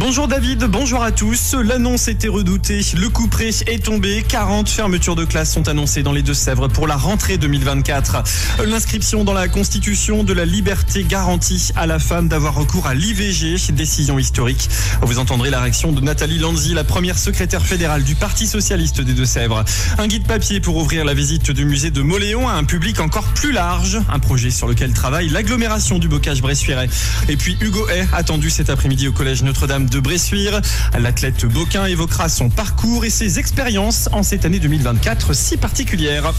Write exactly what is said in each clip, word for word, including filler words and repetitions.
Bonjour David, bonjour à tous. L'annonce était redoutée, le couperet est tombé. quarante fermetures de classes sont annoncées dans les Deux-Sèvres pour la rentrée deux mille vingt-quatre. L'inscription dans la Constitution de la liberté garantie à la femme d'avoir recours à l'I V G, décision historique. Vous entendrez la réaction de Nathalie Lanzi, la première secrétaire fédérale du Parti socialiste des Deux-Sèvres. Un guide papier pour ouvrir la visite du musée de Mauléon à un public encore plus large. Un projet sur lequel travaille l'agglomération du Bocage-Bressuirais. Et puis Hugo Hay, attendu cet après-midi au collège Notre-Dame de Bressuire. L'athlète Boquin évoquera son parcours et ses expériences en cette année deux mille vingt-quatre si particulière.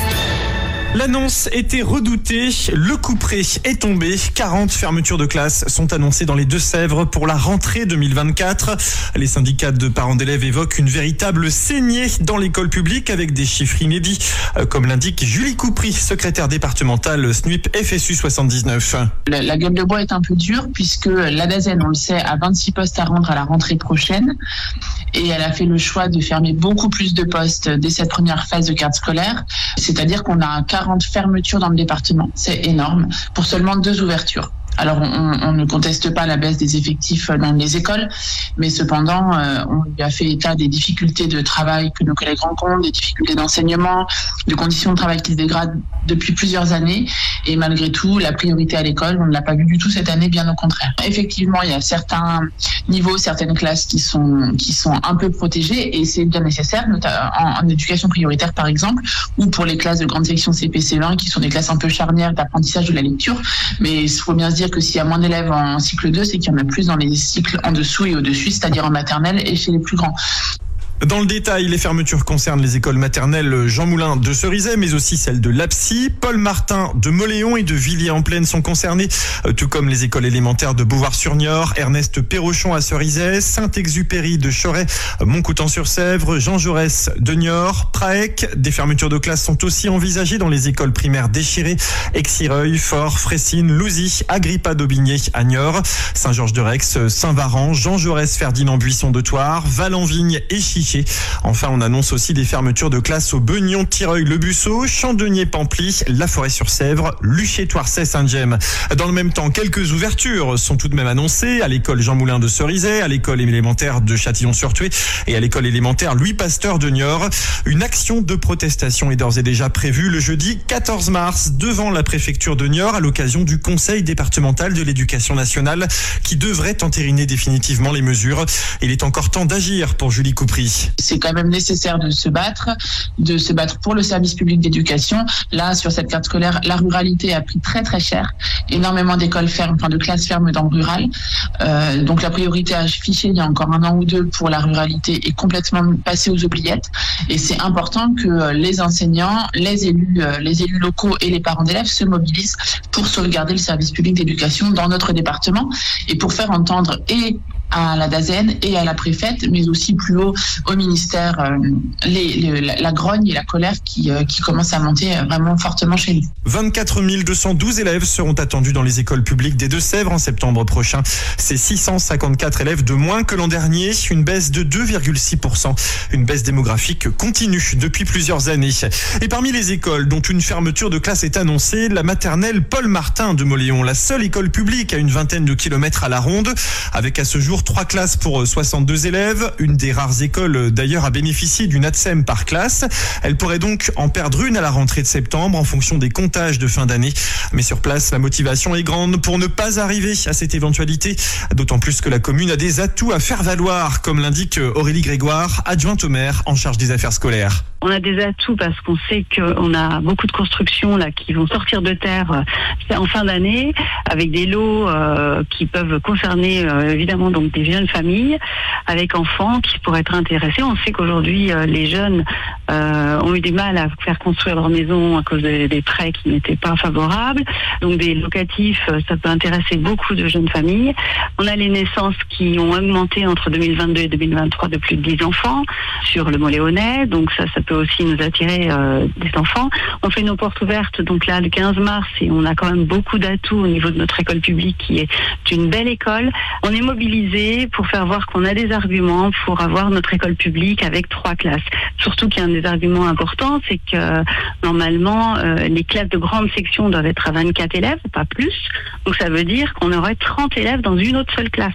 L'annonce était redoutée, le couperet est tombé. quarante fermetures de classes sont annoncées dans les Deux-Sèvres pour la rentrée deux mille vingt-quatre. Les syndicats de parents d'élèves évoquent une véritable saignée dans l'école publique avec des chiffres inédits, comme l'indique Julie Coupry, secrétaire départementale S N U I P F S U soixante-dix-neuf. La, la gueule de bois est un peu dure puisque la DAZEN, on le sait, a vingt-six postes à rendre à la rentrée prochaine et elle a fait le choix de fermer beaucoup plus de postes dès cette première phase de carte scolaire. C'est-à-dire qu'on a un quarante fermetures dans le département. C'est énorme pour seulement deux ouvertures. Alors, on, on ne conteste pas la baisse des effectifs dans les écoles, mais cependant, euh, on lui a fait état des difficultés de travail que nos collègues rencontrent, des difficultés d'enseignement, de conditions de travail qui se dégradent depuis plusieurs années. Et malgré tout, la priorité à l'école, on ne l'a pas vu du tout cette année, bien au contraire. Effectivement, il y a certains niveaux, certaines classes qui sont qui sont un peu protégées et c'est bien nécessaire, notamment en, en éducation prioritaire par exemple, ou pour les classes de grande section C P C un qui sont des classes un peu charnières d'apprentissage de la lecture. Mais il faut bien se dire que s'il y a moins d'élèves en cycle deux, c'est qu'il y en a plus dans les cycles en dessous et au-dessus, c'est-à-dire en maternelle et chez les plus grands. Dans le détail, les fermetures concernent les écoles maternelles Jean Moulin de Cerizay, mais aussi celles de Lapsy, Paul Martin de Mauléon et de Villiers-en-Plaine sont concernées, tout comme les écoles élémentaires de Beauvoir-sur-Niort, Ernest Perrochon à Cerizay, Saint-Exupéry de Choret, Montcoutan-sur-Sèvre, Jean Jaurès de Niort, Praec. Des fermetures de classes sont aussi envisagées dans les écoles primaires d'Échiré, Exireuil, Fort, Fressines, Louzy, Agrippa d'Aubigné à Niort, Saint-Georges-de-Rex, Saint-Varan, Jean Jaurès Ferdinand Buisson de Thouars, Vallenvigne et Chichi. Enfin, on annonce aussi des fermetures de classes au Beugnon, Tireuil, Le Busseau, Chandonnier-Pamply, La Forêt-sur-Sèvre, Luché-Toircet, Saint-Gemme. Dans le même temps, quelques ouvertures sont tout de même annoncées à l'école Jean Moulin de Cerizay, à l'école élémentaire de Châtillon-sur-Thuey et à l'école élémentaire Louis Pasteur de Niort. Une action de protestation est d'ores et déjà prévue le jeudi quatorze mars devant la préfecture de Niort à l'occasion du Conseil départemental de l'éducation nationale qui devrait entériner définitivement les mesures. Il est encore temps d'agir pour Julie Coupry. C'est quand même nécessaire de se battre, de se battre pour le service public d'éducation. Là, sur cette carte scolaire, la ruralité a pris très très cher. Énormément d'écoles ferment, enfin de classes ferment dans le rural. Euh, donc la priorité affichée il y a encore un an ou deux pour la ruralité est complètement passée aux oubliettes. Et c'est important que les enseignants, les élus, les élus locaux et les parents d'élèves se mobilisent pour sauvegarder le service public d'éducation dans notre département et pour faire entendre et à la DAZEN et à la préfète, mais aussi plus haut au ministère, euh, les, les, la, la grogne et la colère qui, euh, qui commencent à monter euh, vraiment fortement chez nous. vingt-quatre mille deux cent douze élèves seront attendus dans les écoles publiques des Deux-Sèvres en septembre prochain. C'est six cent cinquante-quatre élèves de moins que l'an dernier, une baisse de deux virgule six pour cent. Une baisse démographique continue depuis plusieurs années. Et parmi les écoles dont une fermeture de classe est annoncée, la maternelle Paul Martin de Mauléon, la seule école publique à une vingtaine de kilomètres à la ronde, avec à ce jour trois classes pour soixante-deux élèves, une des rares écoles d'ailleurs à bénéficier d'une A T S E M par classe. Elle pourrait donc en perdre une à la rentrée de septembre en fonction des comptages de fin d'année. Mais sur place, la motivation est grande pour ne pas arriver à cette éventualité, d'autant plus que la commune a des atouts à faire valoir, comme l'indique Aurélie Grégoire, adjointe au maire en charge des affaires scolaires. On a des atouts parce qu'on sait qu'on a beaucoup de constructions là qui vont sortir de terre en fin d'année avec des lots euh, qui peuvent concerner euh, évidemment donc des jeunes familles avec enfants qui pourraient être intéressés. On sait qu'aujourd'hui euh, les jeunes euh, ont eu du mal à faire construire leur maison à cause des, des prêts qui n'étaient pas favorables. Donc des locatifs, ça peut intéresser beaucoup de jeunes familles. On a les naissances qui ont augmenté entre deux mille vingt-deux et deux mille vingt-trois de plus de dix enfants sur le Mauléonais. Donc ça, ça peut aussi nous attirer euh, des enfants. On fait nos portes ouvertes donc là le quinze mars et on a quand même beaucoup d'atouts au niveau de notre école publique qui est une belle école. On est mobilisé pour faire voir qu'on a des arguments pour avoir notre école publique avec trois classes. Surtout qu'il y a un des arguments importants, c'est que normalement euh, les classes de grande section doivent être à vingt-quatre élèves, pas plus. Donc ça veut dire qu'on aurait trente élèves dans une autre seule classe.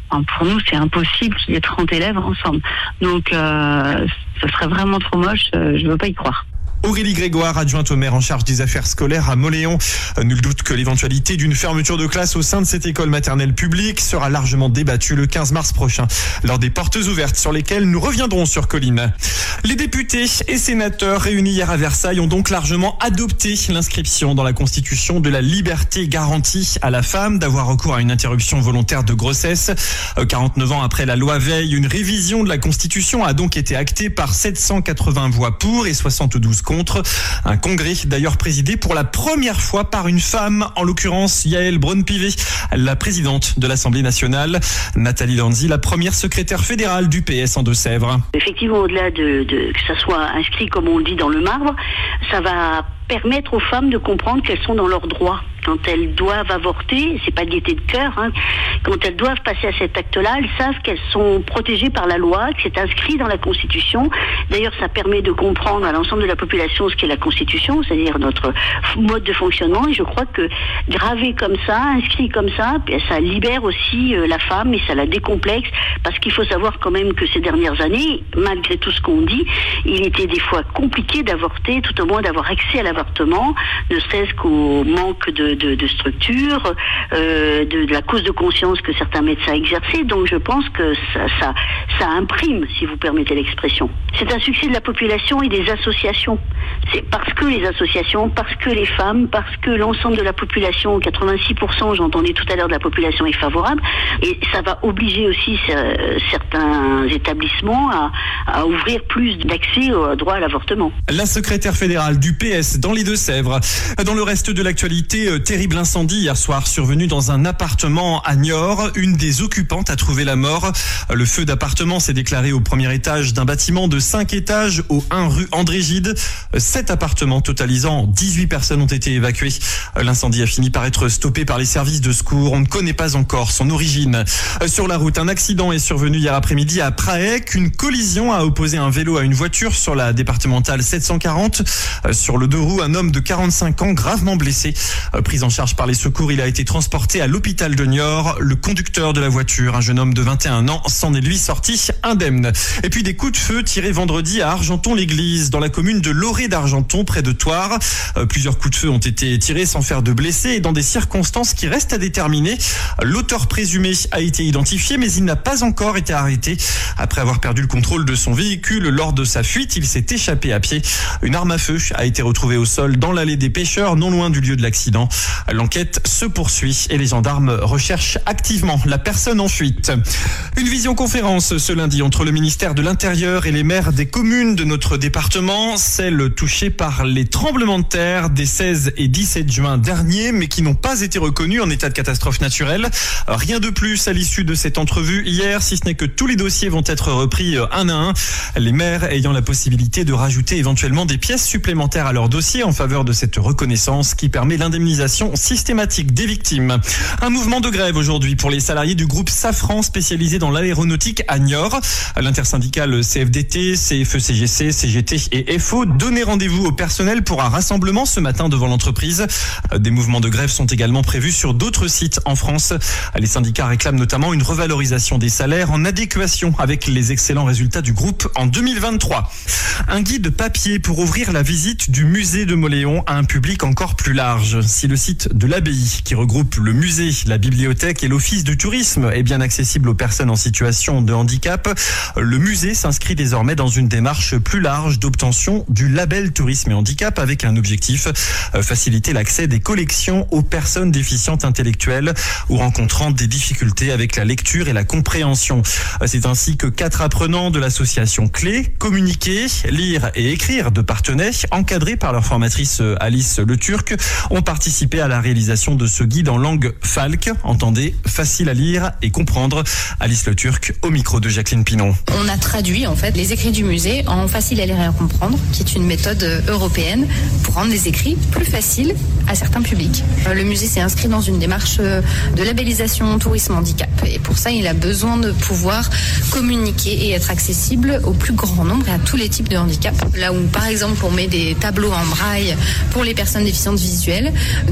Pour nous, c'est impossible qu'il y ait trente élèves ensemble. Donc, euh, ce serait vraiment trop moche. Je ne veux pas y croire. Aurélie Grégoire, adjointe au maire en charge des affaires scolaires à Mauléon. Nul doute que l'éventualité d'une fermeture de classe au sein de cette école maternelle publique sera largement débattue le quinze mars prochain lors des portes ouvertes sur lesquelles nous reviendrons sur Colline. Les députés et sénateurs réunis hier à Versailles ont donc largement adopté l'inscription dans la Constitution de la liberté garantie à la femme d'avoir recours à une interruption volontaire de grossesse. quarante-neuf ans après la loi Veil, une révision de la Constitution a donc été actée par sept cent quatre-vingts voix pour et soixante-douze contre. Un congrès d'ailleurs présidé pour la première fois par une femme, en l'occurrence Yaël Braun-Pivet, la présidente de l'Assemblée nationale. Nathalie Lanzi, la première secrétaire fédérale du P S en Deux-Sèvres. Effectivement, au-delà de, de que ça soit inscrit, comme on le dit, dans le marbre, ça va permettre aux femmes de comprendre qu'elles sont dans leurs droits. Quand elles doivent avorter, c'est pas de gaieté de cœur, hein, quand elles doivent passer à cet acte-là, elles savent qu'elles sont protégées par la loi, que c'est inscrit dans la Constitution. D'ailleurs, ça permet de comprendre à l'ensemble de la population ce qu'est la Constitution, c'est-à-dire notre mode de fonctionnement. Et je crois que gravé comme ça, inscrit comme ça, ça libère aussi la femme et ça la décomplexe, parce qu'il faut savoir quand même que ces dernières années, malgré tout ce qu'on dit, il était des fois compliqué d'avorter, tout au moins d'avoir accès à l'avortement, ne serait-ce qu'au manque de De, de structure, euh, de, de la cause de conscience que certains médecins exerçaient. Donc je pense que ça, ça, ça imprime, si vous permettez l'expression. C'est un succès de la population et des associations. C'est parce que les associations, parce que les femmes, parce que l'ensemble de la population, quatre-vingt-six pour cent, j'entendais tout à l'heure, de la population est favorable. Et ça va obliger aussi euh, certains établissements à, à ouvrir plus d'accès au droit à l'avortement. La secrétaire fédérale du P S dans les Deux-Sèvres. Dans le reste de l'actualité, terrible incendie hier soir survenu dans un appartement à Niort. Une des occupantes a trouvé la mort. Le feu d'appartement s'est déclaré au premier étage d'un bâtiment de cinq étages au un rue André Gide. Sept appartements totalisant dix-huit personnes ont été évacués. L'incendie a fini par être stoppé par les services de secours. On ne connaît pas encore son origine. Sur la route, un accident est survenu hier après-midi à Praec. Une collision a opposé un vélo à une voiture sur la départementale sept cent quarante. Sur le deux roues, un homme de quarante-cinq ans gravement blessé. Pris en charge par les secours, il a été transporté à l'hôpital de Niort. Le conducteur de la voiture, un jeune homme de vingt et un ans, s'en est lui sorti indemne. Et puis des coups de feu tirés vendredi à Argenton-l'Église, dans la commune de Loré d'Argenton, près de Thouars. Euh, plusieurs coups de feu ont été tirés sans faire de blessés et dans des circonstances qui restent à déterminer. L'auteur présumé a été identifié, mais il n'a pas encore été arrêté. Après avoir perdu le contrôle de son véhicule lors de sa fuite, il s'est échappé à pied. Une arme à feu a été retrouvée au sol dans l'allée des pêcheurs, non loin du lieu de l'accident. L'enquête se poursuit et les gendarmes recherchent activement la personne en fuite. Une visioconférence ce lundi entre le ministère de l'Intérieur et les maires des communes de notre département, celles touchées par les tremblements de terre des seize et dix-sept juin derniers, mais qui n'ont pas été reconnus en état de catastrophe naturelle. Rien de plus à l'issue de cette entrevue hier, si ce n'est que tous les dossiers vont être repris un à un, les maires ayant la possibilité de rajouter éventuellement des pièces supplémentaires à leur dossier en faveur de cette reconnaissance qui permet l'indemnisation systématique des victimes. Un mouvement de grève aujourd'hui pour les salariés du groupe Safran spécialisé dans l'aéronautique à Niort. L'intersyndicale C F D T, C F E C G C, C G T et F O donnaient rendez-vous au personnel pour un rassemblement ce matin devant l'entreprise. Des mouvements de grève sont également prévus sur d'autres sites en France. Les syndicats réclament notamment une revalorisation des salaires en adéquation avec les excellents résultats du groupe en deux mille vingt-trois. Un guide papier pour ouvrir la visite du musée de Mauléon à un public encore plus large. Si le site de l'abbaye, qui regroupe le musée, la bibliothèque et l'office du tourisme, est bien accessible aux personnes en situation de handicap, le musée s'inscrit désormais dans une démarche plus large d'obtention du label tourisme et handicap avec un objectif, faciliter l'accès des collections aux personnes déficientes intellectuelles ou rencontrant des difficultés avec la lecture et la compréhension. C'est ainsi que quatre apprenants de l'association Clé, communiquer, lire et écrire de Parthenay, encadrés par leur formatrice Alice Le Turc, ont participé à la réalisation de ce guide en langue falque, entendez, facile à lire et comprendre. Alice Le Turc au micro de Jacqueline Pinon. On a traduit en fait les écrits du musée en facile à lire et à comprendre, qui est une méthode européenne pour rendre les écrits plus faciles à certains publics. Le musée s'est inscrit dans une démarche de labellisation tourisme handicap et pour ça il a besoin de pouvoir communiquer et être accessible au plus grand nombre et à tous les types de handicap. Là où par exemple on met des tableaux en braille pour les personnes déficientes visuelles, nous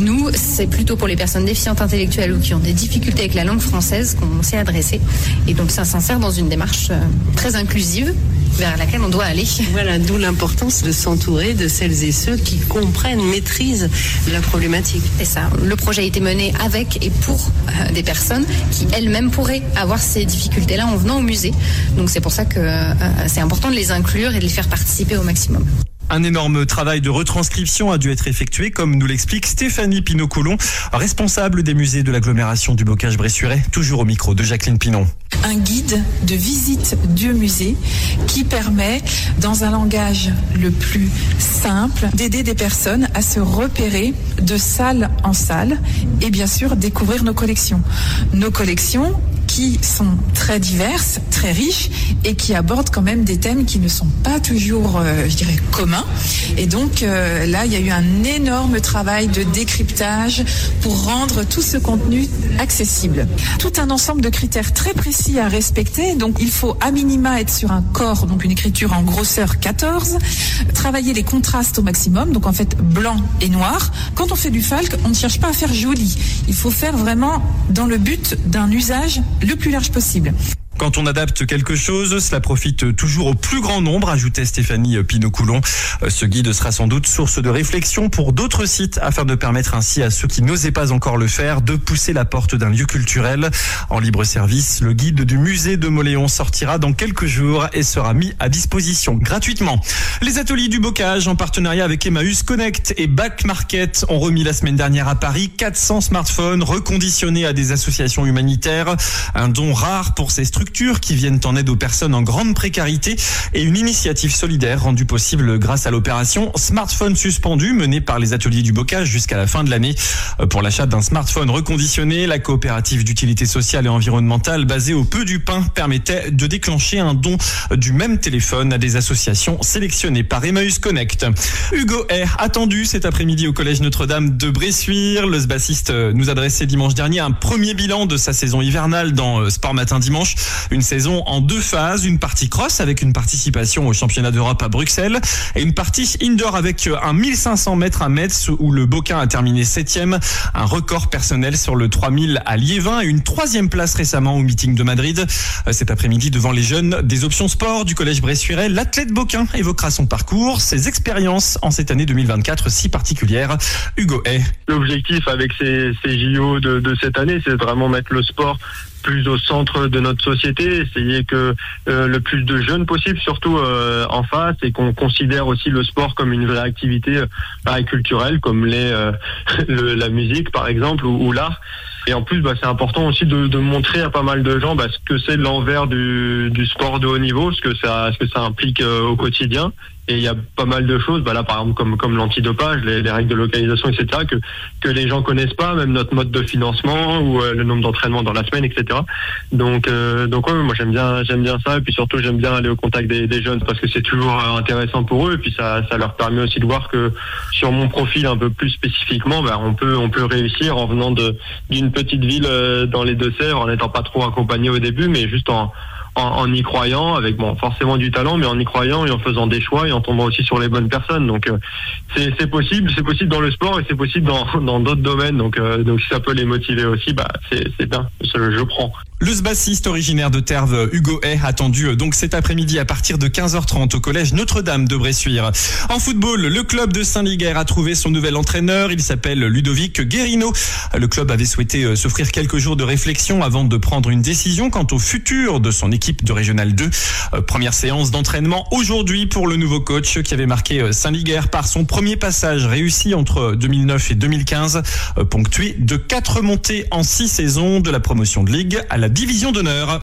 nous, c'est plutôt pour les personnes déficientes intellectuelles ou qui ont des difficultés avec la langue française qu'on s'est adressé. Et donc ça s'insère dans une démarche très inclusive vers laquelle on doit aller. Voilà, d'où l'importance de s'entourer de celles et ceux qui comprennent, maîtrisent la problématique. Et ça, le projet a été mené avec et pour euh, des personnes qui elles-mêmes pourraient avoir ces difficultés-là en venant au musée. Donc c'est pour ça que euh, c'est important de les inclure et de les faire participer au maximum. Un énorme travail de retranscription a dû être effectué, comme nous l'explique Stéphanie Pinot-Coulon, responsable des musées de l'agglomération du Bocage-Bressuiret, toujours au micro de Jacqueline Pinon. Un guide de visite du musée qui permet, dans un langage le plus simple, d'aider des personnes à se repérer de salle en salle et bien sûr découvrir nos collections. Nos collections qui sont très diverses, très riches et qui abordent quand même des thèmes qui ne sont pas toujours, euh, je dirais, communs. Et donc euh, là, il y a eu un énorme travail de décryptage pour rendre tout ce contenu accessible. Tout un ensemble de critères très précis à respecter. Donc il faut à minima être sur un corps, donc une écriture en grosseur quatorze, travailler les contrastes au maximum, donc en fait blanc et noir. Quand on fait du Falck, on ne cherche pas à faire joli. Il faut faire vraiment dans le but d'un usage le plus large possible. Quand on adapte quelque chose, cela profite toujours au plus grand nombre, ajoutait Stéphanie Pinot-Coulon. Ce guide sera sans doute source de réflexion pour d'autres sites afin de permettre ainsi à ceux qui n'osaient pas encore le faire de pousser la porte d'un lieu culturel. En libre service, le guide du musée de Mauléon sortira dans quelques jours et sera mis à disposition gratuitement. Les ateliers du Bocage, en partenariat avec Emmaüs Connect et Back Market, ont remis la semaine dernière à Paris quatre cents smartphones reconditionnés à des associations humanitaires. Un don rare pour ces structures qui viennent en aide aux personnes en grande précarité et une initiative solidaire rendue possible grâce à l'opération Smartphone suspendu menée par les ateliers du Bocage jusqu'à la fin de l'année. Pour l'achat d'un smartphone reconditionné, la coopérative d'utilité sociale et environnementale basée au Peu du Pain permettait de déclencher un don du même téléphone à des associations sélectionnées par Emmaüs Connect. Hugo est attendu cet après-midi au Collège Notre-Dame de Bressuire. Le bassiste nous adressait dimanche dernier un premier bilan de sa saison hivernale dans Sport Matin Dimanche. Une saison en deux phases, une partie cross avec une participation au championnat d'Europe à Bruxelles et une partie indoor avec un mille cinq cents mètres à Metz où le Boquin a terminé septième, un record personnel sur le trois mille à Liévin et une troisième place récemment au meeting de Madrid. Cet après-midi, devant les jeunes des options sport du Collège Bressuiret, l'athlète Boquin évoquera son parcours, ses expériences en cette année deux mille vingt-quatre si particulière. Hugo Hay. L'objectif avec ces, ces J O de, de cette année, c'est vraiment mettre le sport plus au centre de notre société, essayer que euh, le plus de jeunes possible, surtout euh, en face, et qu'on considère aussi le sport comme une vraie activité euh, pareil, culturelle, comme les, euh, le, la musique par exemple, ou, ou l'art. Et en plus, bah, c'est important aussi de, de montrer à pas mal de gens bah, ce que c'est l'envers du, du sport de haut niveau, ce que ça, ce que ça implique euh, au quotidien. Et il y a pas mal de choses, bah là par exemple comme comme l'antidopage, les, les règles de localisation, et cetera que que les gens connaissent pas, même notre mode de financement ou euh, le nombre d'entraînements dans la semaine, et cetera. Donc euh, donc ouais, moi j'aime bien j'aime bien ça et puis surtout j'aime bien aller au contact des, des jeunes parce que c'est toujours intéressant pour eux et puis ça ça leur permet aussi de voir que sur mon profil un peu plus spécifiquement, bah on peut on peut réussir en venant de d'une petite ville euh, dans les Deux-Sèvres en n'étant pas trop accompagné au début, mais juste en En, en y croyant, avec bon forcément du talent, mais en y croyant et en faisant des choix et en tombant aussi sur les bonnes personnes. Donc euh, c'est, c'est possible, c'est possible dans le sport et c'est possible dans, dans d'autres domaines. Donc euh, donc si ça peut les motiver aussi, bah c'est, c'est bien, je, je prends. Le bassiste originaire de Terve, Hugo Hay, attendu donc cet après-midi à partir de quinze heures trente au Collège Notre-Dame de Bressuire. En football, le club de Saint-Liguer a trouvé son nouvel entraîneur. Il s'appelle Ludovic Guérino. Le club avait souhaité s'offrir quelques jours de réflexion avant de prendre une décision quant au futur de son équipe de Régional deux. Première séance d'entraînement aujourd'hui pour le nouveau coach qui avait marqué Saint-Liguer par son premier passage réussi entre deux mille neuf et deux mille quinze, ponctué de quatre montées en six saisons de la promotion de Ligue à la division d'honneur.